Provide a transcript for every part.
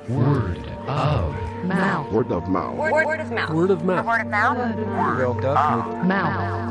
Word of mouth. Word of mouth. Word of mouth. Word of mouth. Word of mouth. Word of Mouth.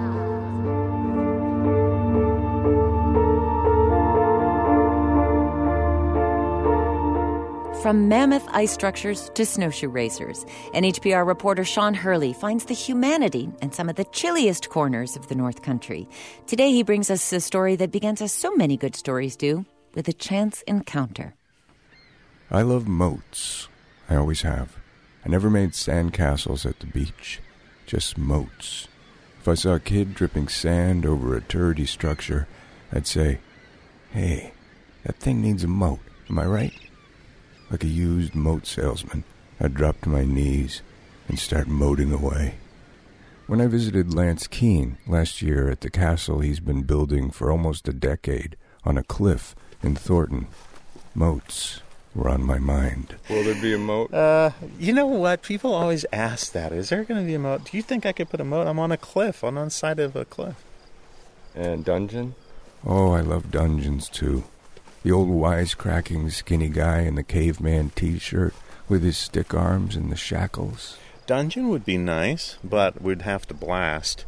From mammoth ice structures to snowshoe racers, NHPR reporter Sean Hurley finds the humanity in some of the chilliest corners of the North Country. Today he brings us a story that begins as so many good stories do, with a chance encounter. I love moats. I always have. I never made sand castles at the beach, just moats. If I saw a kid dripping sand over a turdy structure, I'd say, "Hey, that thing needs a moat, am I right?" Like a used moat salesman, I'd drop to my knees and start moating away. When I visited Lance Keene last year at the castle he's been building for almost a decade on a cliff in Thornton, moats were on my mind. Will there be a moat? You know what? People always ask that. Is there going to be a moat? Do you think I could put a moat? I'm on a cliff. I'm on the side of a cliff. And dungeon? Oh, I love dungeons, too. The old wisecracking skinny guy in the caveman t-shirt with his stick arms and the shackles. Dungeon would be nice, but we'd have to blast.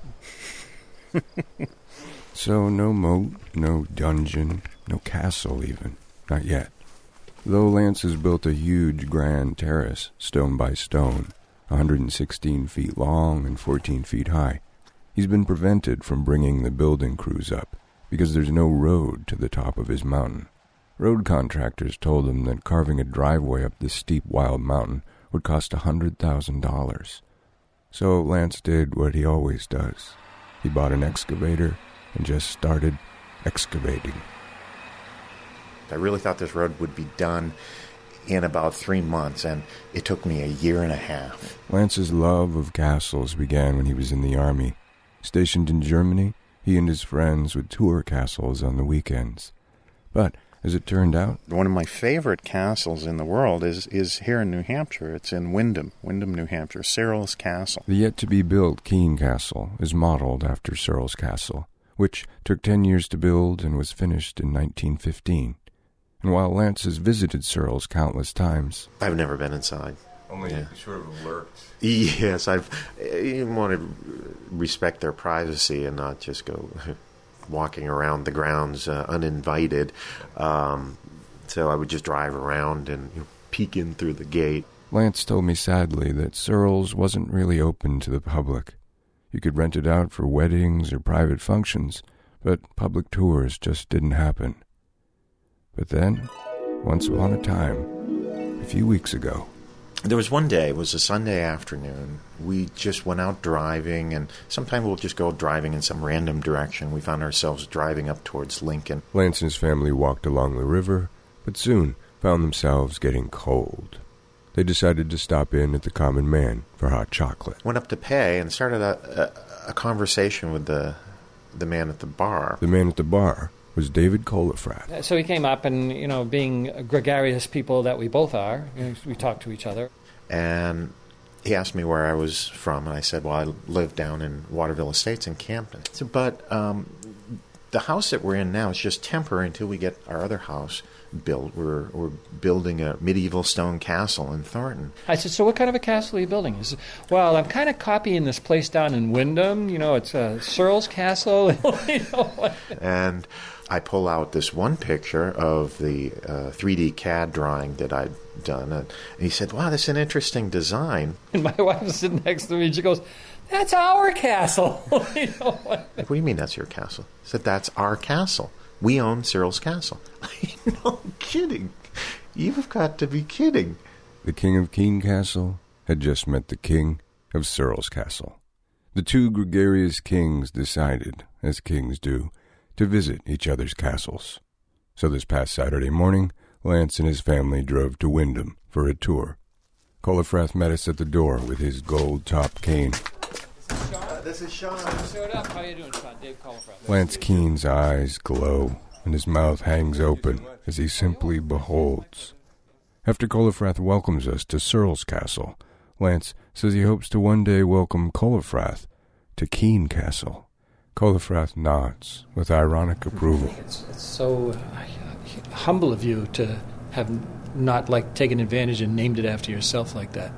Yeah. So no moat, no dungeon, no castle even. Not yet. Though Lance has built a huge grand terrace, stone by stone, 116 feet long and 14 feet high. He's been prevented from bringing the building crews up, because there's no road to the top of his mountain. Road contractors told him that carving a driveway up this steep wild mountain would cost $100,000. So Lance did what he always does. He bought an excavator and just started excavating. I really thought this road would be done in about 3 months, and it took me a year and a half. Lance's love of castles began when he was in the Army. Stationed in Germany, he and his friends would tour castles on the weekends. But, as it turned out, one of my favorite castles in the world is here in New Hampshire. It's in Windham, New Hampshire, Searles Castle. The yet-to-be-built Keene Castle is modeled after Searles Castle, which took 10 years to build and was finished in 1915. And while Lance has visited Searles countless times, I've never been inside. Only sort of lurked. Yes, I want to respect their privacy and not just go walking around the grounds uninvited. So I would just drive around and peek in through the gate. Lance told me sadly that Searles wasn't really open to the public. You could rent it out for weddings or private functions, but public tours just didn't happen. But then, once upon a time, a few weeks ago, there was one day, it was a Sunday afternoon, we just went out driving, and sometimes we'll just go driving in some random direction. We found ourselves driving up towards Lincoln. Lance and his family walked along the river, but soon found themselves getting cold. They decided to stop in at the Common Man for hot chocolate. Went up to pay and started a conversation with the man at the bar. The man at the bar was David Colefrath. So he came up and, being gregarious people that we both are, we talked to each other. And he asked me where I was from, and I said, well, I live down in Waterville Estates in Campton. So, but the house that we're in now is just temporary until we get our other house built. We're building a medieval stone castle in Thornton. I said, so what kind of a castle are you building? He said, well, I'm kind of copying this place down in Windham. It's a Searles Castle. And I pull out this one picture of the 3D CAD drawing that I'd done. And he said, wow, that's an interesting design. And my wife was sitting next to me, and she goes, that's our castle. What do you mean that's your castle? I said, that's our castle. We own Searles Castle. No kidding. You've got to be kidding. The king of Keene Castle had just met the king of Searles Castle. The two gregarious kings decided, as kings do, to visit each other's castles. So this past Saturday morning, Lance and his family drove to Windham for a tour. Colefrath met us at the door with his gold-topped cane. This is Sean. Showed up. How you doing, Sean? Dave Colefrath. Lance Keene's eyes glow, and his mouth hangs open as he simply beholds. After Colefrath welcomes us to Searles Castle, Lance says he hopes to one day welcome Colefrath to Keene Castle. Colefrath nods with ironic approval. It's so humble of you to have not like taken advantage and named it after yourself like that.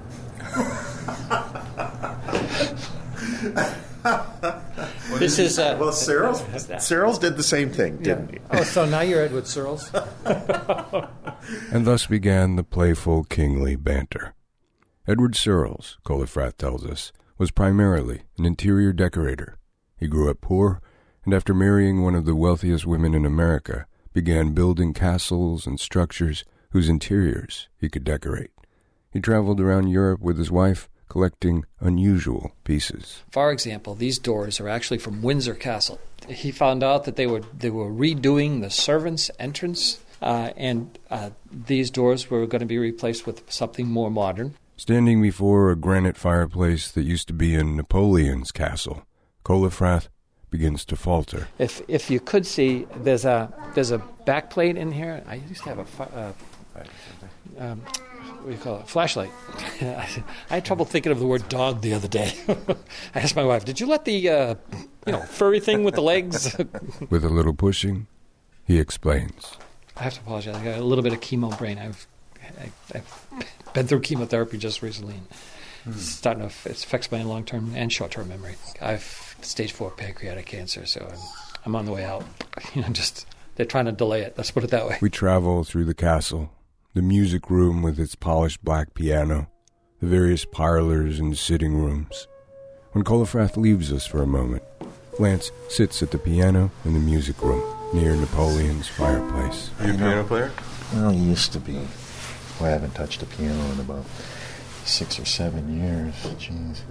This is well, Searles did the same thing, didn't he? Oh, so now you're Edward Searles. And thus began the playful, kingly banter. Edward Searles, Colefrath tells us, was primarily an interior decorator. He grew up poor, and after marrying one of the wealthiest women in America, began building castles and structures whose interiors he could decorate. He traveled around Europe with his wife, collecting unusual pieces. For example, these doors are actually from Windsor Castle. He found out that they were redoing the servants' entrance, and these doors were going to be replaced with something more modern. Standing before a granite fireplace that used to be in Napoleon's castle, Colefrath begins to falter. If you could see, there's a backplate in here. I used to have what do you call it? Flashlight. I had trouble thinking of the word dog the other day. I asked my wife, "Did you let the furry thing with the legs?" With a little pushing, he explains. I have to apologize. I got a little bit of chemo brain. I've been through chemotherapy just recently. And it's starting to it affects my long-term and short-term memory. I've stage 4 pancreatic cancer, so I'm on the way out. They're trying to delay it. Let's put it that way. We travel through the castle, the music room with its polished black piano, the various parlors and sitting rooms. When Colefrath leaves us for a moment, Lance sits at the piano in the music room near Napoleon's fireplace. Are you a piano player? Well, he used to be. I haven't touched a piano in about 6 or 7 years. Jeez.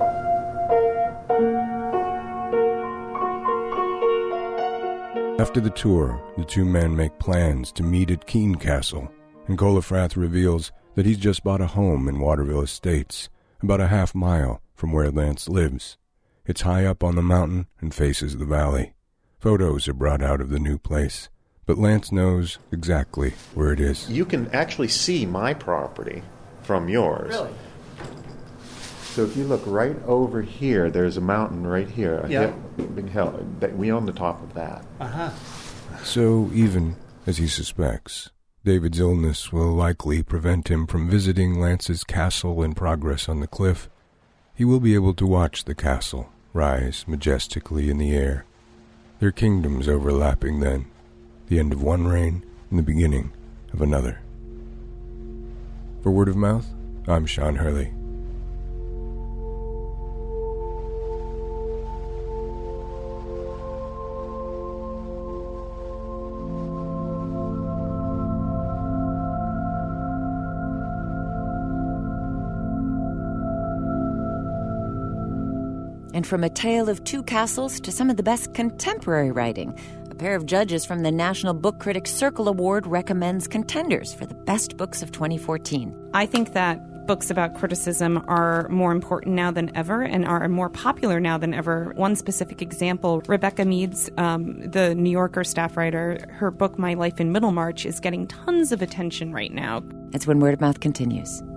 After the tour, the two men make plans to meet at Keene Castle, and Colefrath reveals that he's just bought a home in Waterville Estates, about a half mile from where Lance lives. It's high up on the mountain and faces the valley. Photos are brought out of the new place, but Lance knows exactly where it is. You can actually see my property from yours. Really? So if you look right over here, there's a mountain right here. Yeah. Big hill. We own the top of that. Uh-huh. So even as he suspects, David's illness will likely prevent him from visiting Lance's castle in progress on the cliff. He will be able to watch the castle rise majestically in the air, their kingdoms overlapping then, the end of one reign and the beginning of another. For Word of Mouth, I'm Sean Hurley. And from a tale of two castles to some of the best contemporary writing, a pair of judges from the National Book Critics Circle Award recommends contenders for the best books of 2014. I think that books about criticism are more important now than ever and are more popular now than ever. One specific example, Rebecca Meads, the New Yorker staff writer, her book My Life in Middlemarch is getting tons of attention right now. That's when Word of Mouth continues.